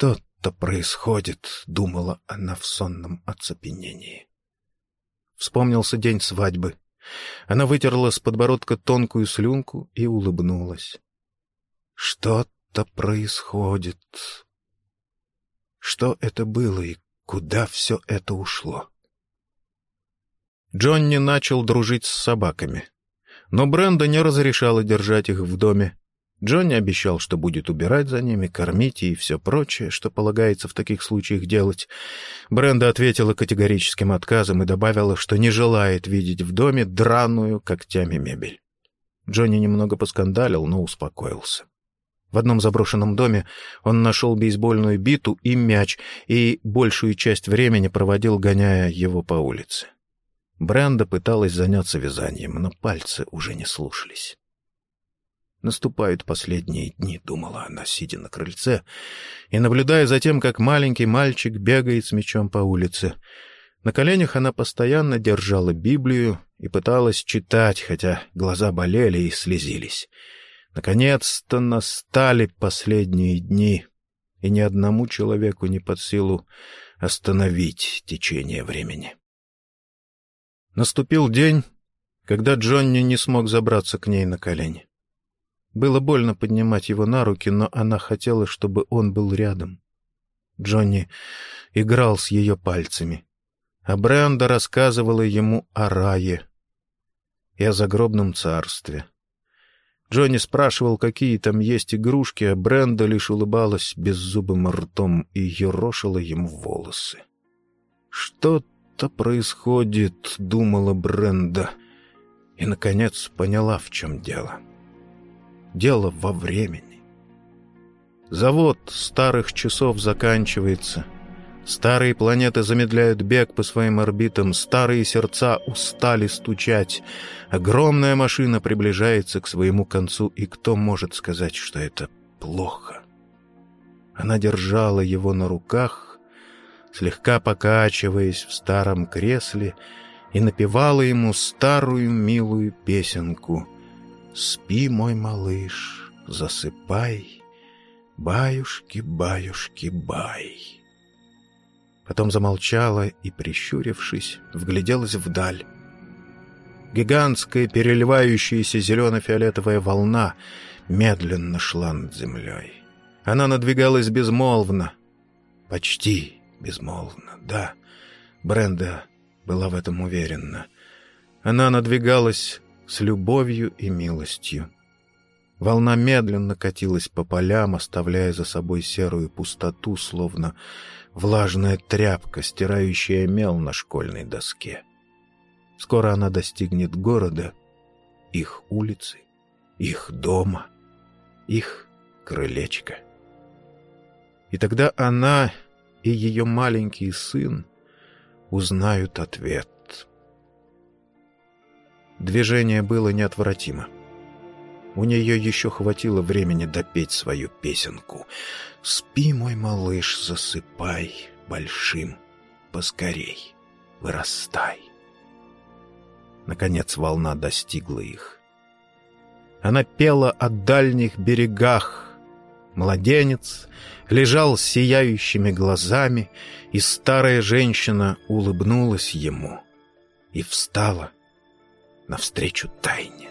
«Что-то происходит», — думала она в сонном оцепенении. Вспомнился день свадьбы. Она вытерла с подбородка тонкую слюнку и улыбнулась. «Что-то происходит». Что это было и куда все это ушло? Джонни начал дружить с собаками. Но Бренда не разрешала держать их в доме. Джонни обещал, что будет убирать за ними, кормить и все прочее, что полагается в таких случаях делать. Бренда ответила категорическим отказом и добавила, что не желает видеть в доме драную когтями мебель. Джонни немного поскандалил, но успокоился. В одном заброшенном доме он нашел бейсбольную биту и мяч и большую часть времени проводил, гоняя его по улице. Бренда пыталась заняться вязанием, но пальцы уже не слушались. «Наступают последние дни», — думала она, сидя на крыльце и наблюдая за тем, как маленький мальчик бегает с мячом по улице. На коленях она постоянно держала Библию и пыталась читать, хотя глаза болели и слезились. Наконец-то настали последние дни, и ни одному человеку не под силу остановить течение времени. Наступил день, когда Джонни не смог забраться к ней на колени. Было больно поднимать его на руки, но она хотела, чтобы он был рядом. Джонни играл с ее пальцами, а Бренда рассказывала ему о рае и о загробном царстве. Джонни спрашивал, какие там есть игрушки, а Бренда лишь улыбалась беззубым ртом и ерошила ему волосы. «Что-то происходит», — думала Бренда, и, наконец, поняла, в чем дело. Дело во времени. Завод старых часов заканчивается. Старые планеты замедляют бег по своим орбитам, старые сердца устали стучать. Огромная машина приближается к своему концу, и кто может сказать, что это плохо? Она держала его на руках, слегка покачиваясь в старом кресле, и напевала ему старую милую песенку: «Спи, мой малыш, засыпай, баюшки, баюшки, бай». Потом замолчала и, прищурившись, вгляделась вдаль. Гигантская переливающаяся зелено-фиолетовая волна медленно шла над землей. Она надвигалась безмолвно, почти безмолвно, да, Бренда была в этом уверена. Она надвигалась с любовью и милостью. Волна медленно катилась по полям, оставляя за собой серую пустоту, словно влажная тряпка, стирающая мел на школьной доске. Скоро она достигнет города, их улицы, их дома, их крылечка. И тогда она и ее маленький сын узнают ответ. Движение было неотвратимо. У нее еще хватило времени допеть свою песенку. «Спи, мой малыш, засыпай, большим, поскорей, вырастай». Наконец волна достигла их. Она пела о дальних берегах. Младенец лежал с сияющими глазами, и старая женщина улыбнулась ему и встала навстречу тайне.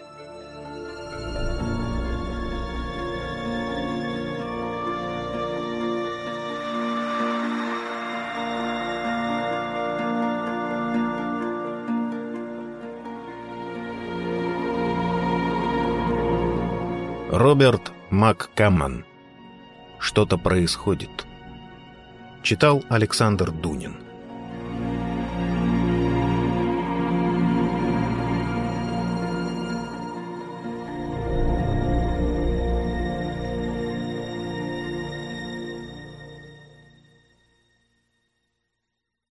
Роберт МакКаммон. «Что-то происходит». Читал Александр Дунин.